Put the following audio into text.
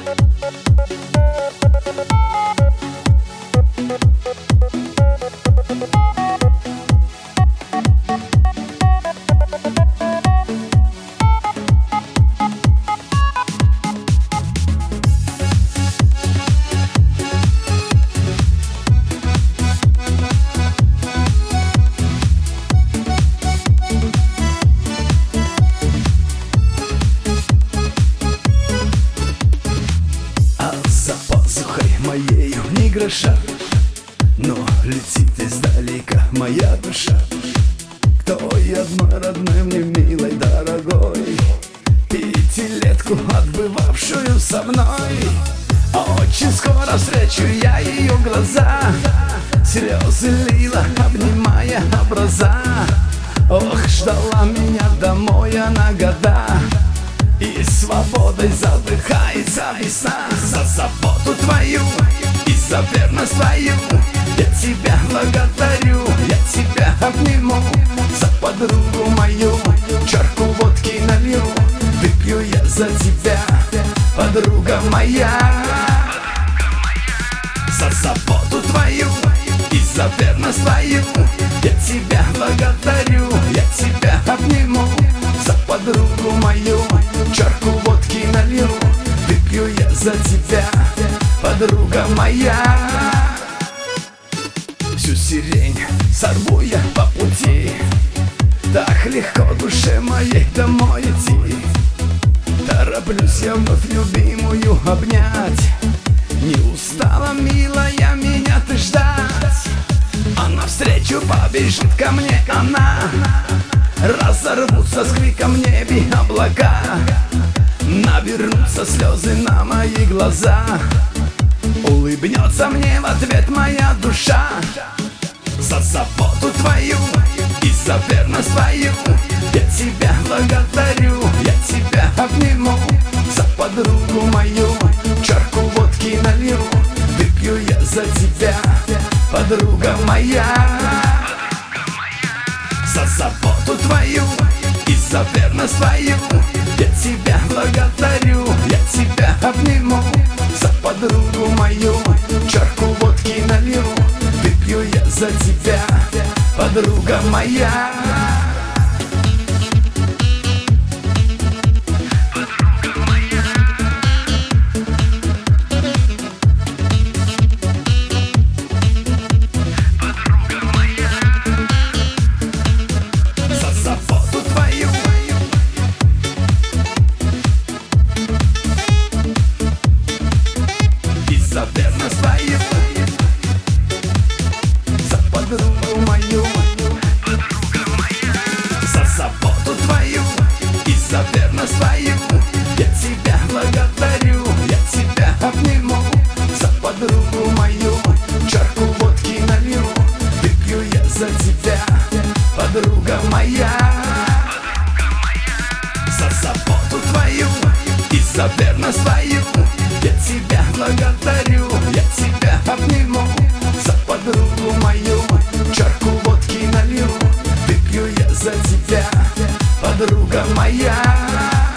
Моею ни гроша, но летит издалека моя душа. Кто я одной родной мне милой, дорогой, пятилетку отбывавшую со мной. Очень скоро встречу я ее глаза, слезы лила, обнимая образа. Ох, ждала меня домой она года, и свободой задыхается весна. За заботу твою и за верность твою я тебя благодарю, я тебя обниму. За подругу мою чарку водки налью, выпью я за тебя, подруга моя. За заботу твою и за верность твою я тебя благодарю, я тебя обниму. За подругу мою чарку водки налью, выпью я за тебя, подруга моя. Всю сирень сорву я по пути, так легко душе моей домой идти. Тороплюсь я вновь любимую обнять, не устала, милая, меня ты ждать. А навстречу побежит ко мне она, разорвутся с криком в небе облака, навернутся слезы на мои глаза, улыбнется мне в ответ моя душа. За заботу твою и за верность твою я тебя благодарю, я тебя обниму. За подругу мою чарку водки налью, выпью я за тебя, подруга моя. За заботу твою и за верность твою я тебя благодарю, я тебя обниму. За подругу мою чарку водки налью, выпью я за тебя, подруга моя. За верность твою, за подругу мою, подруга моя. За заботу твою и за верность твою я тебя благодарю, я тебя обниму. За подругу мою чарку водки налью, выпью я за тебя, подруга моя. За заботу твою и за верность твою я тебя благодарю, я тебя обниму. За подругу мою чарку водки налью, выпью я за тебя, подруга моя.